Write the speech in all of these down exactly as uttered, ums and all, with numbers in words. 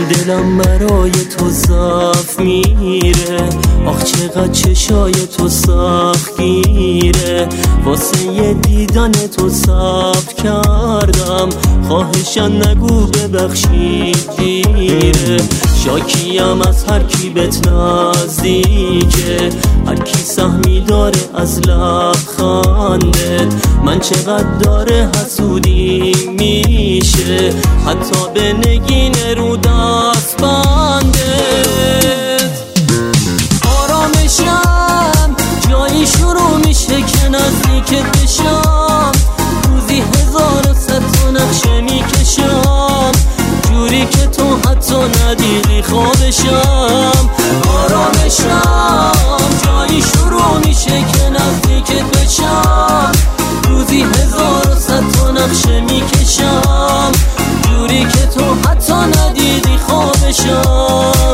دلم برای تو صاف میره، آخ چقدر چشای تو سختگیره. واسه یه دیدن تو صبر کردم، خواهشم نگو ببخشید دیره. شاکیم از هر کی بهت نزدیکه، هر کی سهمی داره از لبخندت. من چقدر داره حسودی میشه، حتی به نگین رو دست بندت. آرامشم جایی شروع میشه که نزدیکت بشم، روزی هزار و صد تا نقشه میکشم، جوری که تو حتی ندیدی خوابشم. آرامشم جایی شروع میشه که نزدیکت بشم، روزی هزار و صد تا نقشه میکشم، جوری که تو حتی ندیدی خوابشم.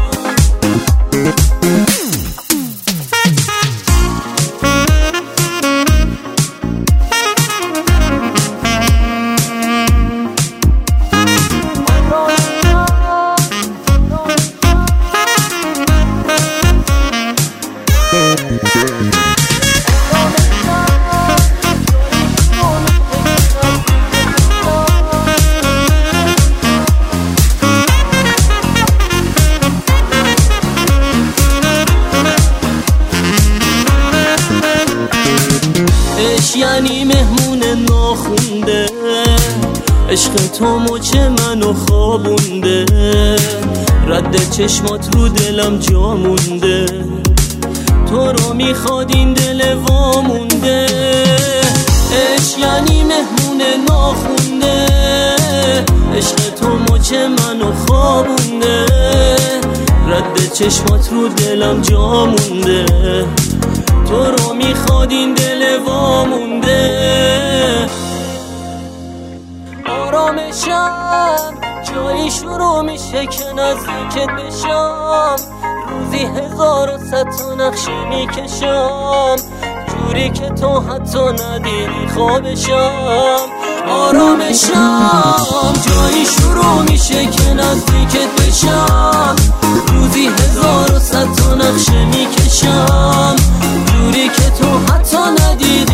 یعنی مهمون ناخونده، عشق تو مچ منو خوابونده، رد چشمات رو دلم جا مونده، تو رو میخواد این دل وامونده. عشق یعنی مهمون ناخونده، عشق تو مچ منو خوابونده، رد چشمات رو دلم جا مونده، تو رو میخواد این دل وامونده. آرامشم جایی شروع میشه که نزدیکت بشم، روزی هزار و صد تا نقشه میکشم، جوری که تو حتی ندیدی خوابشم. آرامشم جایی شروع میشه که نزدیکت بشم، روزی هزار و صد تا نقشه میکشم، جوری که تو حتی ندیدی